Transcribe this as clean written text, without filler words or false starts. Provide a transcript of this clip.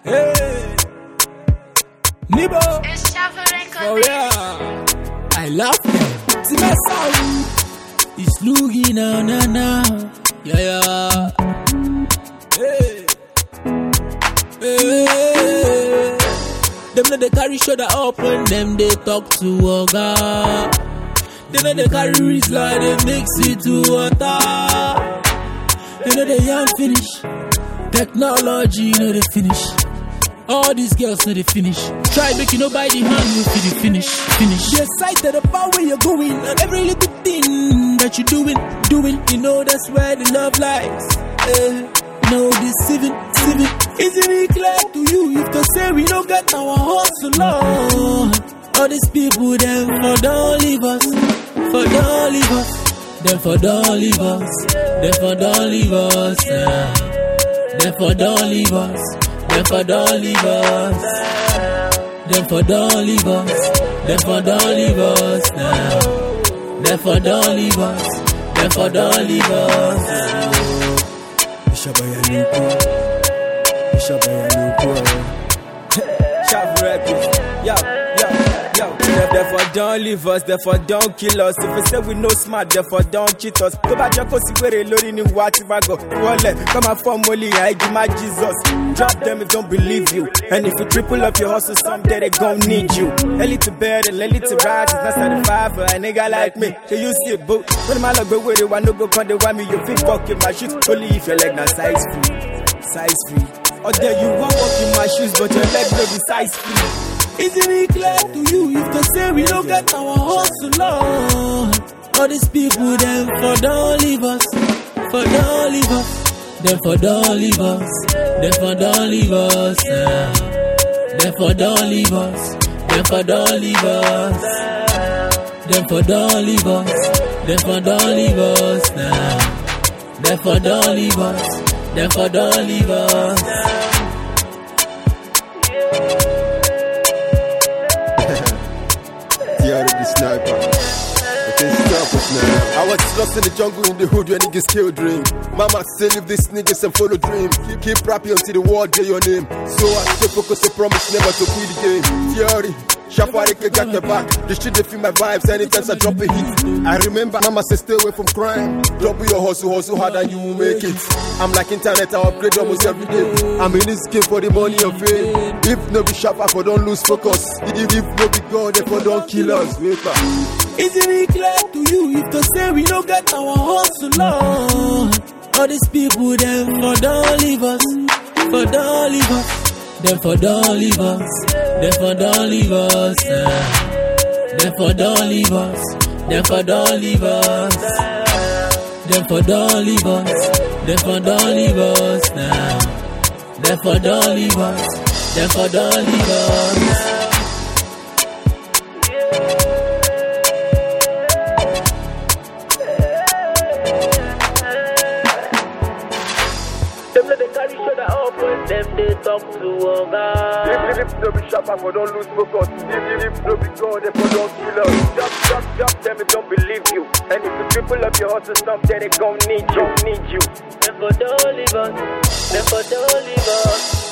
Hey, Nibo. It's Shuffling Oh yeah, I love them. See my sound. It's Lugi now, now. Yeah. Hey. Hey. Them know they carry shoulder up when them they talk to Oga. They know they carry Rizla, they mix it to water. They know they young finish. Technology, you know they finish. All these girls know they finish. Try make you know by the hand, you feel the finish. You're excited about where you're going, and every little thing that you're doing. You know that's where the love lies. No deceiving. Isn't it clear to you if to say we don't get our hustle on? All these people, them for don't leave us. For don't leave us. Them for don't leave us. Them for don't leave us. Them for don't leave us. Them for don't leave us. Them for don't leave us. Them for don't leave us now. Them for don't leave us. Them for don't leave us. Therefore don't leave us, therefore don't kill us. If we say we no smart, therefore don't cheat us. Go back to see where they loading in what you go. Come and form only I give my Jesus. Drop them if don't believe you. And if you triple up your hustle, someday they gon' need you. Early to bed and early to rise, it's not 75 for a nigga like me. They use it, but when my luck go with it, one no go con the one me, you feel fucking my shit. Only if your leg not size free. Or there you won't walk in my shoes, but your leg no be size free. Isn't it clear to you if to say we don't get our hustle on? All these people, them for don't leave us. For don't leave us. Them for don't leave us. Them for don't leave us. Them for don't leave us. Them for don't leave us. Them for don't leave us. Them for don't leave us now. Them for don't leave us. Them for don't leave us. Sniper. I was lost in the jungle in the hood when niggas kill dream. Mama say leave these niggas and follow dream. Keep rapping until the world get your name. So I stay focused and promise never to quit the game. Theory, Shafari can get the back. The shit they feel my vibes anytime I drop a hit. I remember Mama say stay away from crime. Double your hustle hard and you will make it. I'm like internet, I upgrade almost every day. I'm in this game for the money and fame. If no be sharper, for don't lose focus. If no be God, therefore don't kill us. Isn't it clear to you if to say we don't get our hustle on? All these people, them for don't leave us. For don't leave us. Them for don't leave us. Them for don't leave us. Them for don't leave us. Them for don't leave us. Them for don't leave us. Them for don't leave us now. Them for don't leave us. Them for don't leave us. Them let they carry shoulder up when them they talk to Oga. If no be sharper, for don't lose focus. If no be God, therefore don't kill us. Drop them if don't believe you. And if you triple up your hustle, someday they gon' need you. Therefore don't leave us. Therefore don't leave us.